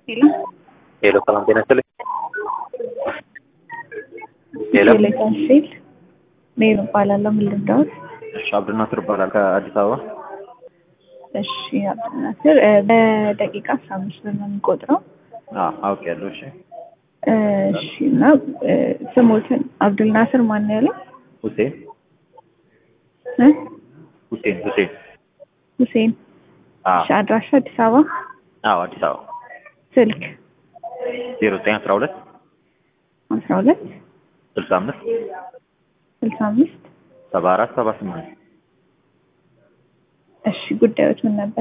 ሄሎ ሄሎ ሰላም ጤና ይስጥልኝ። ሄሎ ቴሌካንሲል ሜሩ እባላለሁ። ምን ልርዳዎት? እሺ አብዱልናስር እባላለሁ ከአዲስ አበባ። እሺ አብዱልናስር በደቂቃ 15 ብር ነው የሚቆጥረው። አውቄያለሁ። እሺ እሺ እና ስሞትን አብዱልናስር ማን ነው ያለው? ሁሴን እ ሁሴን ሁሴን። እሺ አድራሻ አዲስ አበባ? አዲስ አበባ። ስልክ 0912 12 65 65 74 78 እሺ ጉዳዮች ምን ነበር?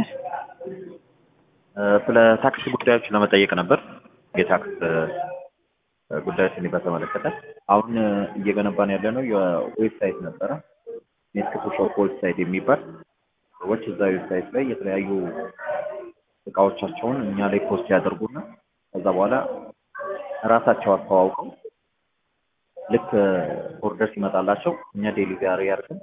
ስለ ታክስ ጉዳዮች ለመጠየቅ ነበር። የታክስ ጉዳዮችን በተመለከተ አሁን እየገነባን ያለነው የዌብሳይት ነበረ። ኔትክቱ ሾፕ ዌብሳይት የሚባል ሰዎች እዛ ዌብሳይት ላይ የተለያዩ እቃዎቻቸውን እኛ ላይ ፖስት ያደርጉና ከዛ በኋላ ራሳቸው አስተዋውቀው ልክ ኦርደር ሲመጣላቸው እኛ ዴሊቨሪ አድርገን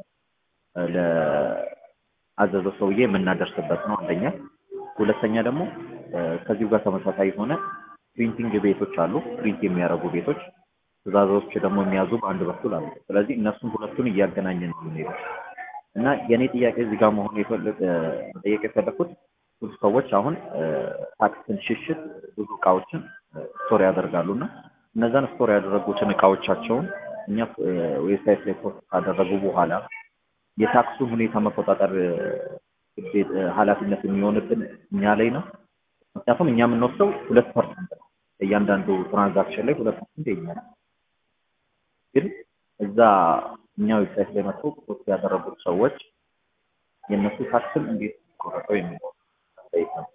ለአዘዘው ሰውዬ የምናደርስበት ነው አንደኛ። ሁለተኛ ደግሞ ከዚሁ ጋር ተመሳሳይ የሆነ ፕሪንቲንግ ቤቶች አሉ፣ ፕሪንት የሚያደርጉ ቤቶች፣ ትዕዛዞች ደግሞ የሚያዙ በአንድ በኩል አሉ። ስለዚህ እነሱን ሁለቱን እያገናኘን ነው የምንሄደው እና የኔ ጥያቄ እዚህ ጋር መጠየቅ የፈለኩት ብዙ ሰዎች አሁን ታክስን ሽሽት ብዙ እቃዎችን ስቶር ያደርጋሉና እነዛን ስቶር ያደረጉትን እቃዎቻቸውን እኛ ዌብሳይት ላይ ፖስት ካደረጉ በኋላ የታክሱን ሁኔታ መቆጣጠር ኃላፊነት የሚሆንብን እኛ ላይ ነው። ምክንያቱም እኛ የምንወስደው 2% ነው እያንዳንዱ ትራንዛክሽን ላይ 2% የኛ ነው። ግን እዛ እኛ ዌብሳይት ላይ መጥተው ፖስት ያደረጉት ሰዎች የእነሱ ታክስን እንዴት ቆረጠው የሚለው ነው።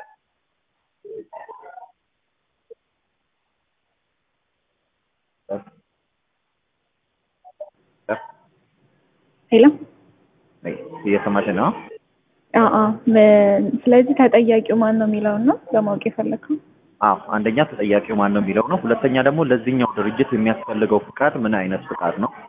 ሄሎ እየሰማሽ ነው? ስለዚህ ተጠያቂው ማን ነው የሚለውን ነው ለማወቅ የፈለከው? አንደኛ ተጠያቂው ማን ነው የሚለው ነው። ሁለተኛ ደግሞ ለዚህኛው ድርጅት የሚያስፈልገው ፍቃድ ምን አይነት ፍቃድ ነው?